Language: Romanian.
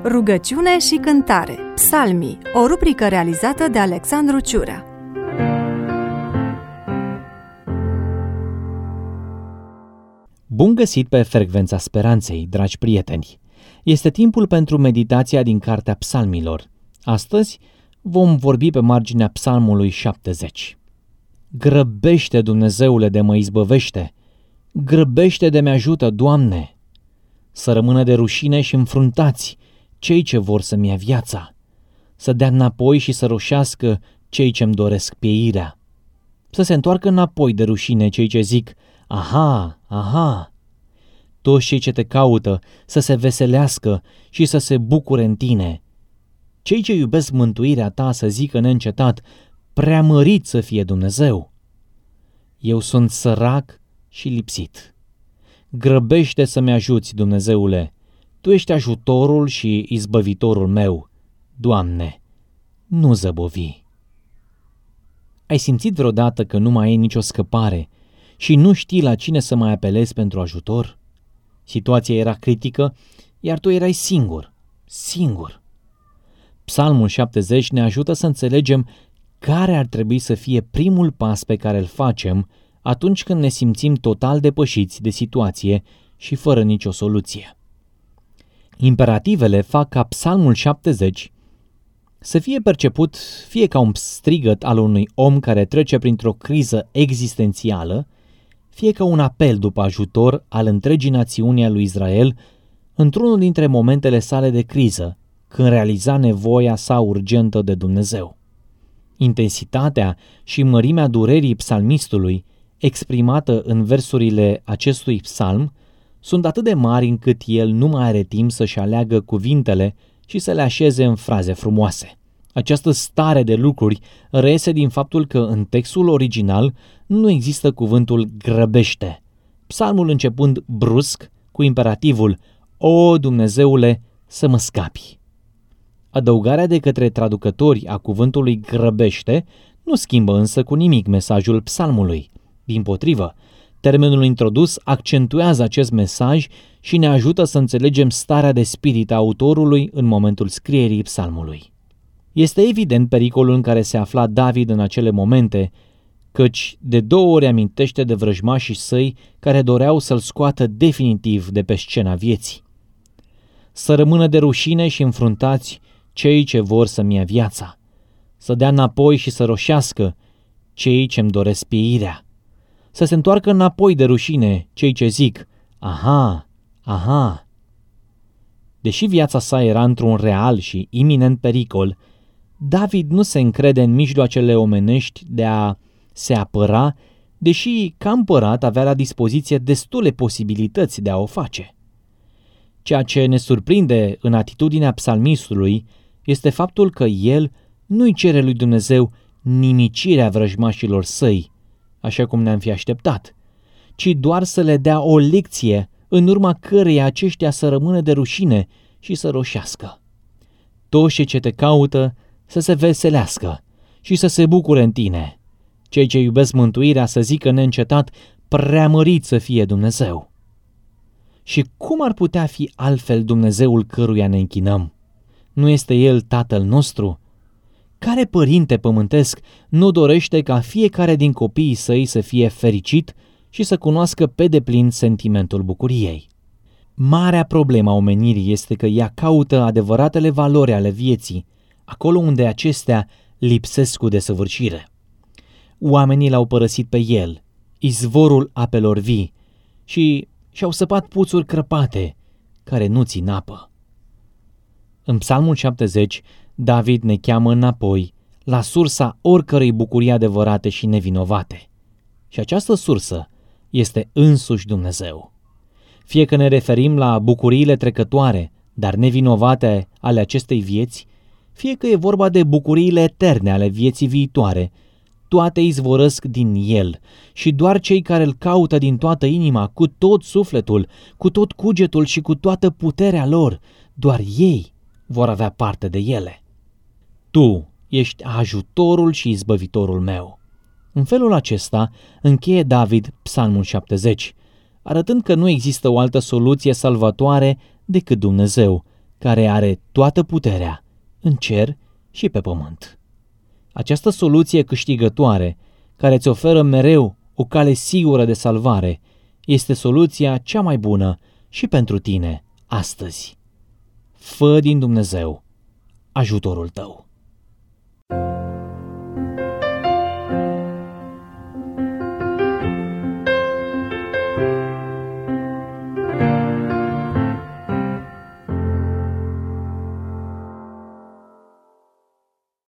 Rugăciune și cântare. Psalmii, o rubrică realizată de Alexandru Ciurea. Bun găsit pe Frecvența Speranței, dragi prieteni! Este timpul pentru meditația din Cartea Psalmilor. Astăzi vom vorbi pe marginea Psalmului 70. Grăbește, Dumnezeule, de mă izbăvește! Grăbește de mi-ajută, Doamne! Să rămână de rușine și înfruntați cei ce vor să-mi ia viața, să dea înapoi și să roșească cei ce-mi doresc pieirea, să se întoarcă înapoi de rușine cei ce zic, aha, aha! Toți cei ce te caută să se veselească și să se bucure în tine. Cei ce iubesc mântuirea ta să zică neîncetat, preamărit să fie Dumnezeu. Eu sunt sărac și lipsit. Grăbește să-mi ajuți, Dumnezeule, Tu ești ajutorul și izbăvitorul meu. Doamne, nu zăbovi. Ai simțit vreodată că nu mai ai nicio scăpare și nu știi la cine să mai apelezi pentru ajutor? Situația era critică, iar tu erai singur. Psalmul 70 ne ajută să înțelegem care ar trebui să fie primul pas pe care îl facem atunci când ne simțim total depășiți de situație și fără nicio soluție. Imperativele fac ca Psalmul 70 să fie perceput fie ca un strigăt al unui om care trece printr-o criză existențială, fie ca un apel după ajutor al întregii națiuni a lui Israel într-unul dintre momentele sale de criză, când realiza nevoia sa urgentă de Dumnezeu. Intensitatea și mărimea durerii psalmistului, exprimată în versurile acestui psalm, sunt atât de mari încât el nu mai are timp să-și aleagă cuvintele și să le așeze în fraze frumoase. Această stare de lucruri reiese din faptul că în textul original nu există cuvântul grăbește, psalmul începând brusc cu imperativul O, Dumnezeule, să mă scapi. Adăugarea de către traducători a cuvântului grăbește nu schimbă însă cu nimic mesajul psalmului. Dimpotrivă, termenul introdus accentuează acest mesaj și ne ajută să înțelegem starea de spirit a autorului în momentul scrierii psalmului. Este evident pericolul în care se afla David în acele momente, căci de 2 ori amintește de vrăjmașii săi care doreau să-l scoată definitiv de pe scena vieții. Să rămână de rușine și înfruntați cei ce vor să-mi ia viața, să dea înapoi și să roșească cei ce-mi doresc pieirea, să se întoarcă înapoi de rușine cei ce zic, aha, aha. Deși viața sa era într-un real și iminent pericol, David nu se încrede în mijloacele omenești de a se apăra, deși ca împărat avea la dispoziție destule posibilități de a o face. Ceea ce ne surprinde în atitudinea psalmistului este faptul că el nu-i cere lui Dumnezeu nimicirea vrăjmașilor săi, așa cum ne-am fi așteptat, ci doar să le dea o lecție în urma căreia aceștia să rămână de rușine și să roșească. Toți ce te caută să se veselească și să se bucure în tine. Cei ce iubesc mântuirea să zică neîncetat, preamărit să fie Dumnezeu. Și cum ar putea fi altfel Dumnezeul căruia ne închinăm? Nu este El Tatăl nostru? Care părinte pământesc nu dorește ca fiecare din copiii săi să fie fericit și să cunoască pe deplin sentimentul bucuriei? Marea problemă a omenirii este că ea caută adevăratele valori ale vieții, acolo unde acestea lipsesc cu desăvârșire. Oamenii l-au părăsit pe El, izvorul apelor vii, și și-au săpat puțuri crăpate, care nu țin apă. În Psalmul 70, David ne cheamă înapoi la sursa oricărei bucurii adevărate și nevinovate. Și această sursă este însuși Dumnezeu. Fie că ne referim la bucuriile trecătoare, dar nevinovate ale acestei vieți, fie că e vorba de bucuriile eterne ale vieții viitoare, toate izvorăsc din El și doar cei care îl caută din toată inima, cu tot sufletul, cu tot cugetul și cu toată puterea lor, doar ei vor avea parte de ele. Tu ești ajutorul și izbăvitorul meu. În felul acesta încheie David Psalmul 70, arătând că nu există o altă soluție salvatoare decât Dumnezeu, care are toată puterea în cer și pe pământ. Această soluție câștigătoare, care îți oferă mereu o cale sigură de salvare, este soluția cea mai bună și pentru tine astăzi. Fă din Dumnezeu ajutorul tău.